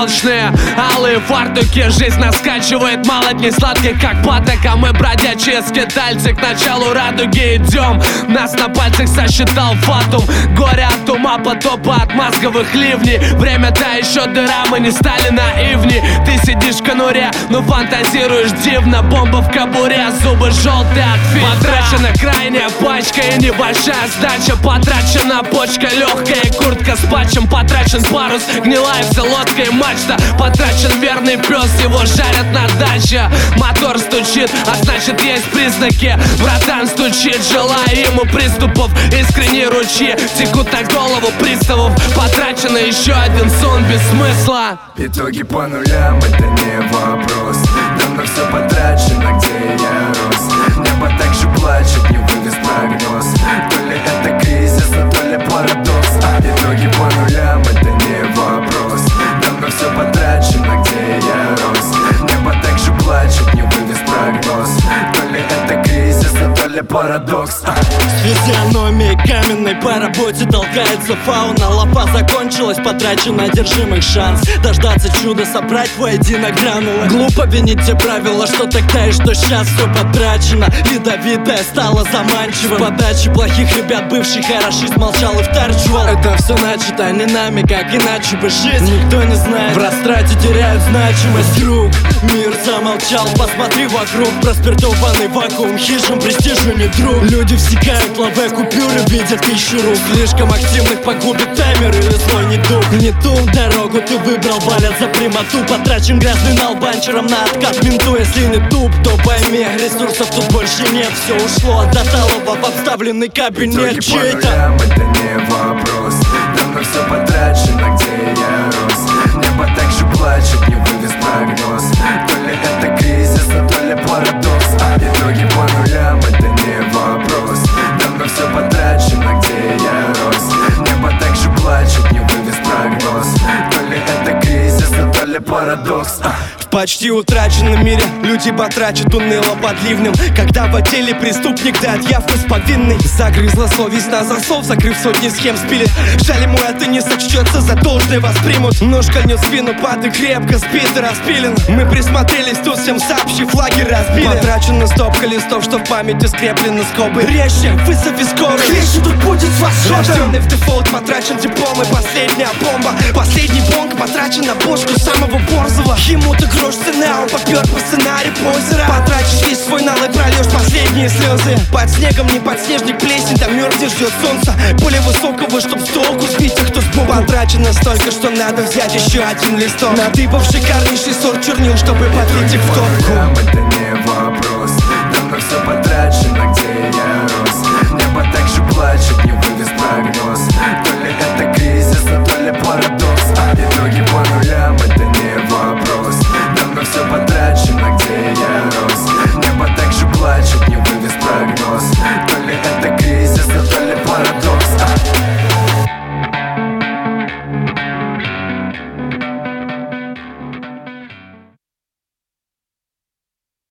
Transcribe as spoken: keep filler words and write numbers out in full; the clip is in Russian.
алчные, алые фартуки. Жизнь нас скачивает, мало дней сладких, как патока. Мы бродячие скитальцы, к началу радуги идем. Нас на пальцах сосчитал фатум. Горе от ума, потопа от мозговых ливней. Время-то еще дыра, мы не стали наивни. Ты сидишь в конуре, но фантазируешь дивно. Бомба в кобуре, зубы желтые от фильтра. Потрачена крайняя пачка и небольшая сдача. Потрачена почка легкая, куртка с патчем. Потрачен парус, гнилая вся лодка и мачта. Потрачен верный пес, его жарят на даче. Мотор стучит, а значит есть признаки. Братан стучит, желая ему приступов. Искренние ручьи текут на голову приставов. Потрачено еще один сон без смысла. Итоги по нулям, это не вопрос. Давно все потрачено, где я рос. Небо также плачет, не вывез прогноз. То ли это кризис, но то ли парадокс. а, Итоги по нулям, это не вопрос. Давно все потрачено, где я рос. Небо также плачет, не вывез прогноз. То ли это кризис, но то ли парадокс. а. С физиономией каменной по работе толкается фауна. Лопа закончилась, потрачен одержимый шанс дождаться чуда, собрать воедино гранулы. Глупо винить те правила, что тогда и что сейчас все потрачено. Ядовитое стало заманчивым. С подачи плохих ребят бывший хорошист молчал и вторчивал. Это все начато не нами, как иначе бы жизнь никто не знает. В растрате теряют значимость. Друг, мир замолчал, посмотри вокруг. Проспиртованный вакуум, хижин престижу не друг. Люди всекают лаве купюры, видят тысячу рук. Слишком активных погубит таймер или злой недуг. Не ту дорогу ты выбрал, валят за прямоту. Потрачен грязный нал банчером на откат менту. Если не туп, то пойми, ресурсов тут больше нет. Все ушло от Доталова в обставленный кабинет чей-то. Это не вопрос. Давно все потрачено, где я рос. Небо также плачет, не вывез прогноз. То ли это кризис, но то ли парадокс. а, Итоги по нулям, это не вопрос. Давно все потрачено, где я рос. Небо также плачет, не вывез прогноз. То ли это кризис, но то ли парадокс. а. В почти утраченном мире люди потрачат уныло под ливнем. Когда в отделе преступник дает явку с повинной. Загрызла совесть на засов, закрыв сотни схем спилит. Жаль, ему это не сочтется, за должное воспримут. Нож кольнет спину, пад и крепко спит и распилен. Мы присмотрелись, тут всем сообщив, лагерь разбили. Потрачена стопка листов, что в памяти скреплены скобы. Резче, вызови скорую, крыша тут будет с восходом. Рожденный в дефолт, потрачен диплом и последняя бомба. Последний бонг потрачен на бошку самого борзого. Ему-то грош цена, он попер по сценарию позера. Потрачишь весь свой налог, прольешь последние слезы. Под снегом не подснежник, плесень, там мерзнет, ждет солнца. Более высокого, чтоб с толку сбить тех, кто сбоку. Потрачено столько, что надо взять еще один листок. Надыбав шикарнейший сорт чернил, чтобы подлить их в топку. Это не вопрос. Давно все потрачено, где я рос. Небо также плачет, не